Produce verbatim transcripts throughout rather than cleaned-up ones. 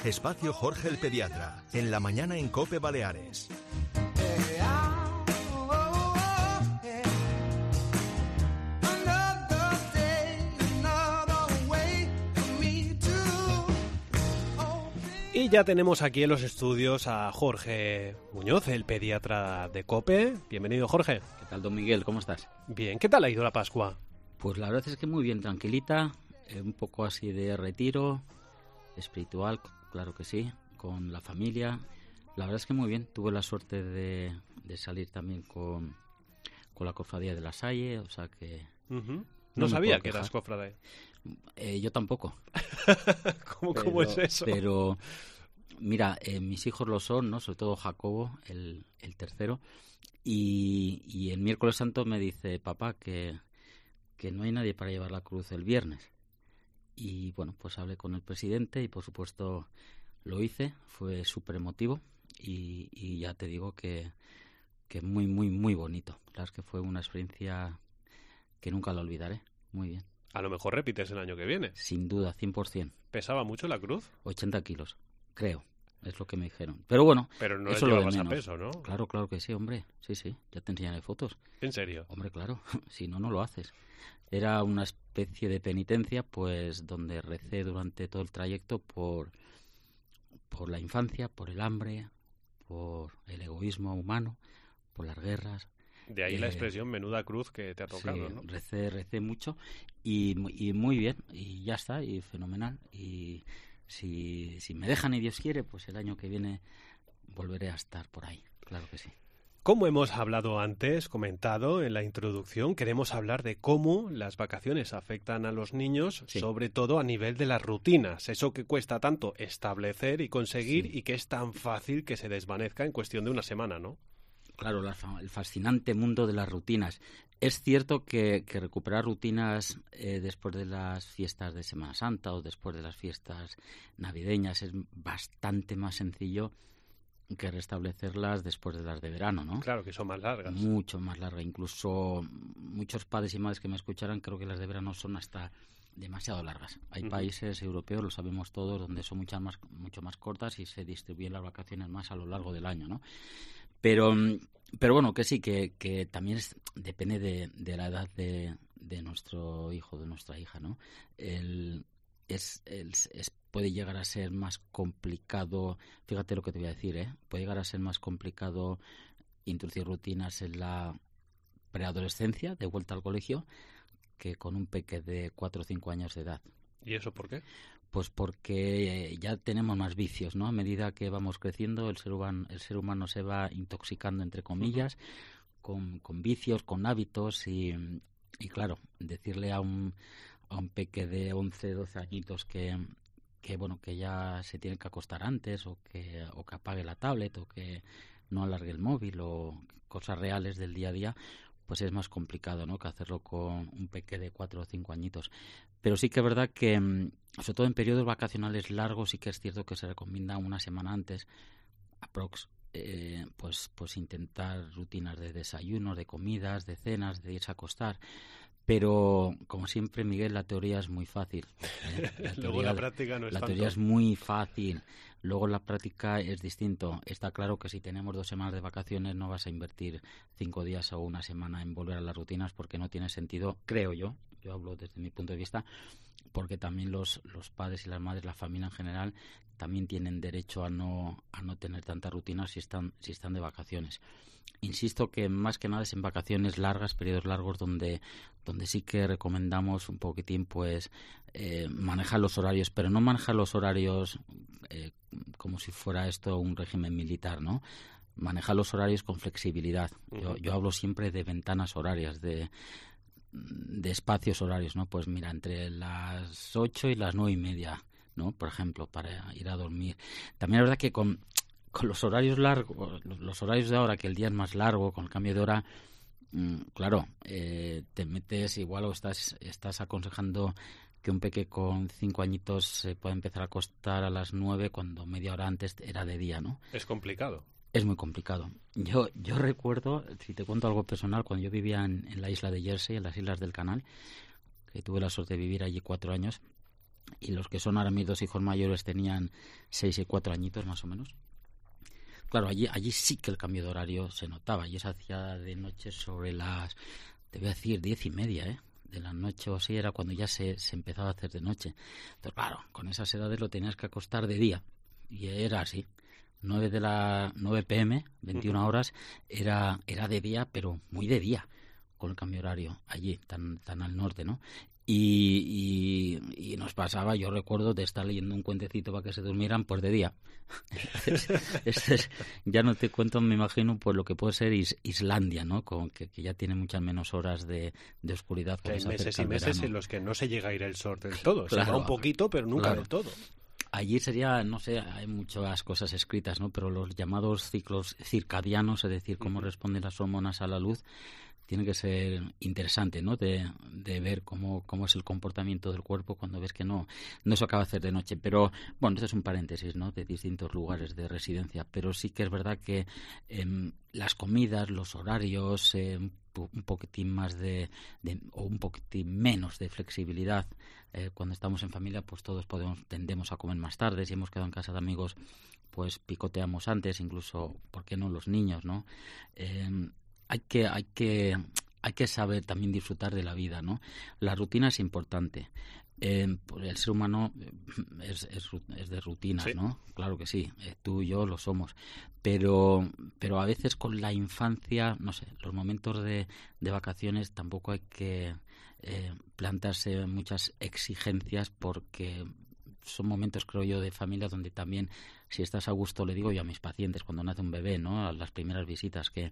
Espacio Jorge el Pediatra, en la mañana en COPE Baleares. Y ya tenemos aquí en los estudios a Jorge Muñoz, el pediatra de COPE. Bienvenido, Jorge. ¿Qué tal, don Miguel? ¿Cómo estás? Bien, ¿qué tal ha ido la Pascua? Pues la verdad es que muy bien, tranquilita, eh, un poco así de retiro, espiritual, claro que sí, con la familia. La verdad es que muy bien, tuve la suerte de, de salir también con, con la cofradía de la Salle, o sea que... Uh-huh. No, no sabía que quejar. eras cofrade. Eh, yo tampoco. ¿Cómo, pero, ¿Cómo es eso? Pero, mira, eh, mis hijos lo son, ¿no? Sobre todo Jacobo, el, el tercero. Y, y el miércoles santo me dice, papá, que, que no hay nadie para llevar la cruz el viernes. Y bueno, pues hablé con el presidente y por supuesto lo hice. Fue súper emotivo y, y ya te digo que, que muy, muy, muy bonito. La verdad es que fue una experiencia que nunca la olvidaré. Muy bien. A lo mejor repites el año que viene. Sin duda, cien por ciento. ¿Pesaba mucho la cruz? ochenta kilos, creo, es lo que me dijeron. Pero bueno, pero no eso es lo de llevabas menos. a peso, ¿no? Claro, claro que sí, hombre. Sí, sí, ya te enseñaré fotos. ¿En serio? Hombre, claro, si no, no lo haces. Era una especie de penitencia, pues, donde recé durante todo el trayecto por, por la infancia, por el hambre, por el egoísmo humano, por las guerras. De ahí eh, la expresión menuda cruz que te ha tocado, sí, ¿no? recé, recé mucho y, y muy bien, y ya está, y fenomenal. Y si, si me dejan y Dios quiere, pues el año que viene volveré a estar por ahí, claro que sí. Como hemos hablado antes, comentado en la introducción, queremos hablar de cómo las vacaciones afectan a los niños, sí. Sobre todo a nivel de las rutinas, eso que cuesta tanto establecer y conseguir sí. Y que es tan fácil que se desvanezca en cuestión de una semana, ¿no? Claro, la, el fascinante mundo de las rutinas. Es cierto que, que recuperar rutinas eh, después de las fiestas de Semana Santa o después de las fiestas navideñas es bastante más sencillo que restablecerlas después de las de verano, ¿no? Claro, que son más largas. Mucho más largas. Incluso muchos padres y madres que me escucharan creo que las de verano son hasta demasiado largas. Hay uh-huh. países europeos, lo sabemos todos, donde son muchas más, mucho más cortas y se distribuyen las vacaciones más a lo largo del año, ¿no? Pero, pero bueno, que sí, que, que también es, depende de, de la edad de, de nuestro hijo, de nuestra hija, ¿no? El, es, el, es, puede llegar a ser más complicado, fíjate lo que te voy a decir, ¿eh? Puede llegar a ser más complicado introducir rutinas en la preadolescencia, de vuelta al colegio, que con un peque de cuatro o cinco años de edad. ¿Y eso por qué? Pues porque ya tenemos más vicios, ¿no? A medida que vamos creciendo, el ser humano, el ser humano se va intoxicando, entre comillas, uh-huh. con, con vicios, con hábitos y, y claro, decirle a un, a un peque de once, doce añitos que, que, bueno, que ya se tiene que acostar antes o que, o que apague la tablet o que no alargue el móvil o cosas reales del día a día, pues es más complicado, ¿no?, que hacerlo con un peque de cuatro o cinco añitos. Pero sí que es verdad que, sobre todo en periodos vacacionales largos, sí que es cierto que se recomienda una semana antes, aprox, eh, pues, pues intentar rutinas de desayunos, de comidas, de cenas, de irse a acostar. Pero, como siempre, Miguel, la teoría es muy fácil. ¿eh? La Luego teoría, la práctica no es La tanto. teoría es muy fácil. Luego la práctica es distinto. Está claro que si tenemos dos semanas de vacaciones no vas a invertir cinco días o una semana en volver a las rutinas porque no tiene sentido, creo yo, yo hablo desde mi punto de vista, porque también los, los padres y las madres, la familia en general, también tienen derecho a no, a no tener tantas rutinas si están, si están de vacaciones. Insisto que más que nada es en vacaciones largas, periodos largos, donde, donde sí que recomendamos un poquitín pues eh, manejar los horarios, pero no manejar los horarios eh, como si fuera esto un régimen militar, ¿no? Manejar los horarios con flexibilidad. Uh-huh. Yo, yo hablo siempre de ventanas horarias, de, de espacios horarios, ¿no? Pues mira, entre las ocho y las nueve y media, ¿no? Por ejemplo, para ir a dormir. También es verdad que con... Con los horarios largos, los horarios de ahora, que el día es más largo, con el cambio de hora, mmm, claro, eh, te metes igual o estás, estás aconsejando que un peque con cinco añitos se pueda empezar a acostar a las nueve cuando media hora antes era de día, ¿no? Es complicado. Es muy complicado. Yo yo recuerdo, si te cuento algo personal, cuando yo vivía en, en la isla de Jersey, en las Islas del Canal, que tuve la suerte de vivir allí cuatro años, y los que son ahora mis dos hijos mayores tenían seis y cuatro añitos más o menos. Claro, allí allí sí que el cambio de horario se notaba. Allí se hacía de noche sobre las, te voy a decir, diez y media, ¿eh? de la noche o así, era cuando ya se, se empezaba a hacer de noche. Entonces, claro, con esas edades lo tenías que acostar de día. Y era así. nueve de la nueve pm, veintiuna horas, era era de día, pero muy de día, con el cambio horario allí, tan tan al norte, ¿no? Y, y, y nos pasaba, yo recuerdo de estar leyendo un cuentecito para que se durmieran, pues de día. Entonces, este es, ya no te cuento, me imagino, pues lo que puede ser Is, Islandia, ¿no? Con, que, que ya tiene muchas menos horas de, de oscuridad. Que hay meses y meses verano. En los que no se llega a ir el sol del todo. Claro, se va un poquito, pero nunca claro. del todo. Allí sería, no sé, hay muchas cosas escritas, ¿no? Pero los llamados ciclos circadianos, es decir, cómo responden las hormonas a la luz, tiene que ser interesante, ¿no? De, de ver cómo, cómo es el comportamiento del cuerpo cuando ves que no, no se acaba de hacer de noche. Pero, bueno, esto es un paréntesis, ¿no? De distintos lugares de residencia. Pero sí que es verdad que eh, las comidas, los horarios, eh, un poquitín más de, de o un poquitín menos de flexibilidad. Eh, cuando estamos en familia, pues todos podemos tendemos a comer más tarde. Si hemos quedado en casa de amigos, pues picoteamos antes, incluso, ¿por qué no los niños, no? Eh, hay que hay que hay que saber también disfrutar de la vida, ¿no? La rutina es importante. Eh, el ser humano es, es, es de rutinas, ¿sí? ¿No? Claro que sí, eh, tú y yo lo somos, pero pero a veces con la infancia, no sé, los momentos de, de vacaciones tampoco hay que eh, plantarse muchas exigencias, porque son momentos, creo yo, de familia donde también, si estás a gusto, le digo yo a mis pacientes cuando nace un bebé, ¿no? A las primeras visitas, que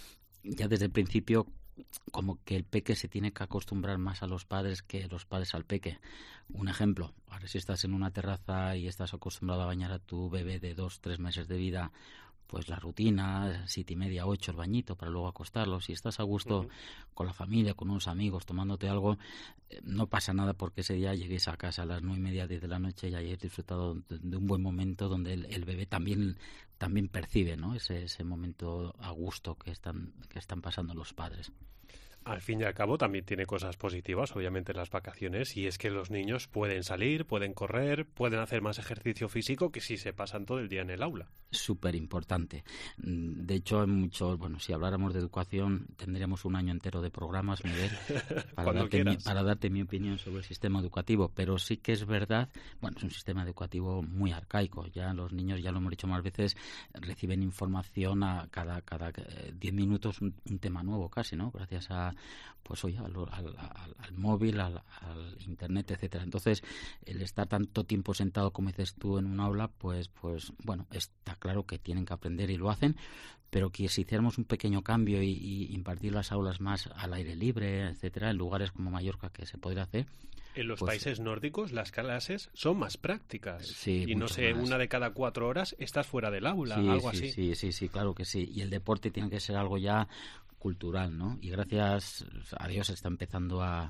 ya desde el principio como que el peque se tiene que acostumbrar más a los padres que los padres al peque. Un ejemplo, ahora si estás en una terraza y estás acostumbrado a bañar a tu bebé de dos, tres meses de vida, pues la rutina, siete y media, ocho, el bañito para luego acostarlo. Si estás a gusto uh-huh. con la familia, con unos amigos, tomándote algo, eh, no pasa nada porque ese día lleguéis a casa a las nueve y media, diez de la noche y hayáis disfrutado de, de un buen momento donde el, el bebé también también percibe, ¿no? Ese, ese momento a gusto que están que están pasando los padres. Al fin y al cabo también tiene cosas positivas, obviamente, las vacaciones, y es que los niños pueden salir, pueden correr, pueden hacer más ejercicio físico que si se pasan todo el día en el aula. Súper importante. De hecho, hay muchos, bueno, si habláramos de educación, tendríamos un año entero de programas, Miguel, para, darte mi, para darte mi opinión sobre el sistema educativo, pero sí que es verdad, bueno, es un sistema educativo muy arcaico, ya los niños, ya lo hemos dicho más veces, reciben información a cada cada diez minutos, un, un tema nuevo casi, ¿no? Gracias a pues oye, al, al, al, al móvil, al, al internet, etcétera. Entonces, el estar tanto tiempo sentado, como dices tú, en un aula, pues, pues bueno, está claro que tienen que aprender y lo hacen, pero que si hiciéramos un pequeño cambio y, y impartir las aulas más al aire libre, etcétera, en lugares como Mallorca, que se podría hacer. En los pues, países nórdicos las clases son más prácticas. Sí, y no sé, más. Una de cada cuatro horas estás fuera del aula, sí, algo sí, así. Sí, sí, sí, claro que sí. Y el deporte tiene que ser algo ya cultural, ¿no? Y gracias a Dios se está empezando a,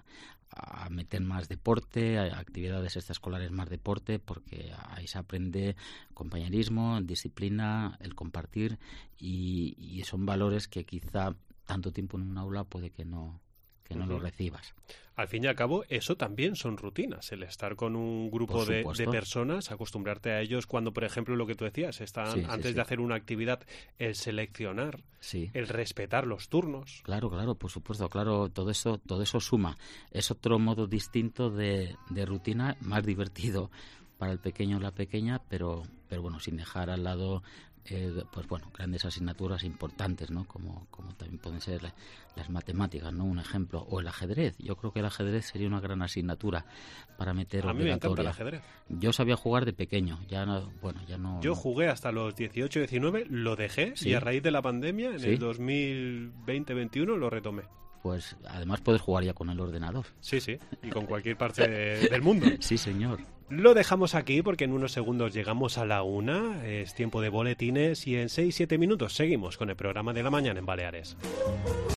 a meter más deporte, a actividades extraescolares más deporte, porque ahí se aprende compañerismo, disciplina, el compartir, y, y son valores que quizá tanto tiempo en un aula puede que no que no uh-huh. lo recibas. Al fin y al cabo, eso también son rutinas, el estar con un grupo de, de personas, acostumbrarte a ellos cuando, por ejemplo, lo que tú decías, están sí, antes sí, sí. de hacer una actividad, el seleccionar, sí. el respetar los turnos. Claro, claro, por supuesto, claro, todo eso todo eso suma. Es otro modo distinto de, de rutina, más divertido para el pequeño o la pequeña, pero, pero bueno, sin dejar al lado Eh, pues bueno, grandes asignaturas importantes, ¿no? Como, como también pueden ser la, las matemáticas, ¿no? Un ejemplo, o el ajedrez. Yo creo que el ajedrez sería una gran asignatura para meter obligatoria. A mí me encanta el ajedrez. Yo sabía jugar de pequeño, ya no, bueno, ya no. Yo no. jugué hasta los dieciocho, diecinueve, lo dejé ¿Sí? y a raíz de la pandemia, en ¿Sí? el dos mil veinte veintiuno, lo retomé. Pues además puedes jugar ya con el ordenador. Sí, sí, y con cualquier parte de, del mundo. Sí, señor. Lo dejamos aquí porque en unos segundos llegamos a la una, es tiempo de boletines y en seis siete minutos seguimos con el programa de la mañana en Baleares.